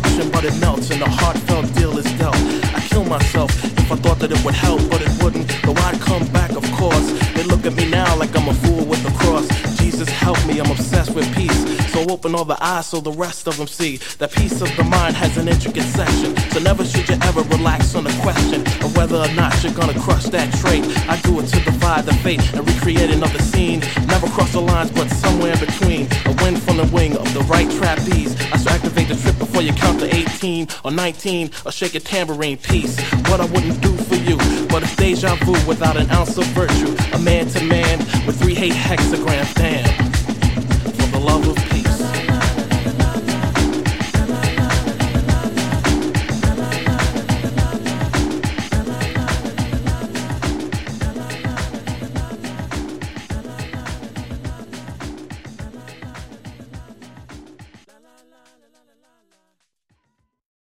destruction, but it melts and the heartfelt deal is dealt. I kill myself if I thought that it would help, but it wouldn't, though I'd come back, of course. They look at me now like I'm a fool with a cross. Jesus help me, I'm obsessed with peace. So open all the eyes so the rest of them see that peace of the mind has an intricate section. So never should you ever relax on the question of whether or not you're gonna crush that trait. I do it to divide the fate and recreate another scene. Never cross the lines, but somewhere in between. A wind from the wing of the right trapeze. I should activate the trip before you count to 18 or 19 or shake a tambourine piece. What I wouldn't do for you, but it's deja vu without an ounce of virtue. A man to man with 3 hate hexagrams, damn.